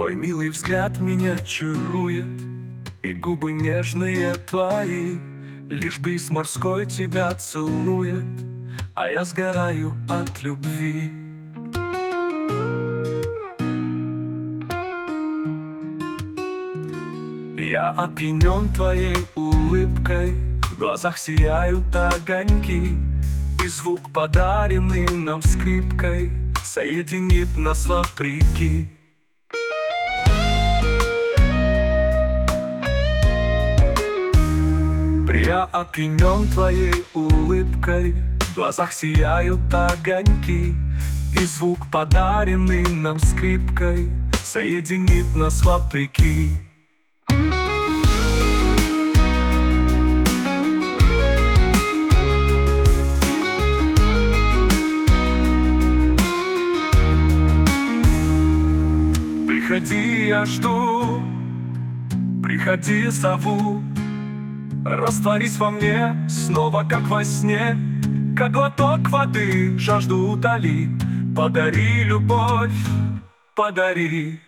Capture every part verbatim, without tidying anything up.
Твой милый взгляд меня чарует, и губы нежные твои. Лишь бриз морской тебя целует, а я сгораю от любви. Я опьянен твоей улыбкой, в глазах сияют огоньки, и звук, подаренный нам скрипкой, соединит нас вопреки. Я опьянен твоей улыбкой, в глазах сияют огоньки, и звук, подаренный нам скрипкой, соединит нас вопреки. Приходи, я жду, приходи, зову. Растворись во мне, снова как во сне, как глоток воды, жажду утоли. Подари любовь, подари.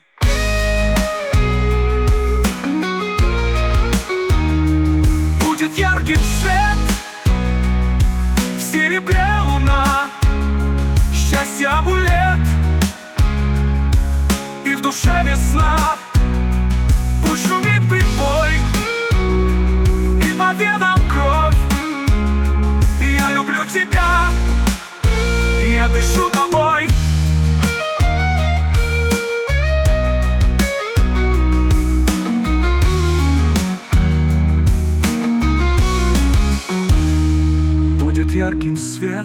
Будет яркий свет, в серебре луна, счастье амулет, и в душе весна. Пусть шумит прибой, по венам кровь. Я люблю тебя, я дышу тобой. Будет ярким свет,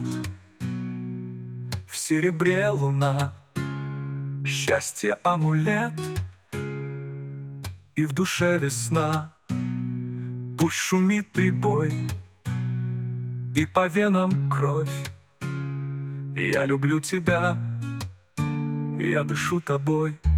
в серебре луна, счастье амулет, и в душе весна. Пусть шумит прибой, и по венам кровь. Я люблю тебя, я дышу тобой.